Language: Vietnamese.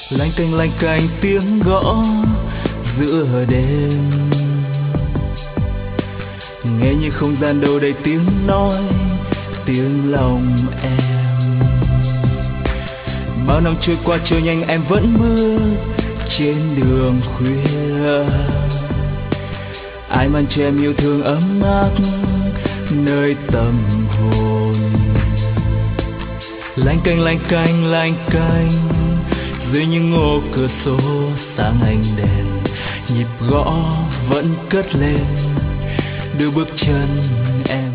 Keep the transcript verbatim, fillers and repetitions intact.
lanh canh lanh canh tiếng gõ giữa đêm, nghe như không gian đâu đầy tiếng nói, tiếng lòng em. Bao năm trôi qua trôi nhanh em vẫn bước trên đường khuya, ai mang cho em yêu thương ấm áp nơi tâm hồn. Lanh canh lanh canh lanh canh dưới những ô cửa sổ sáng ánh đèn, nhịp gõ vẫn cất lên đưa bước chân em.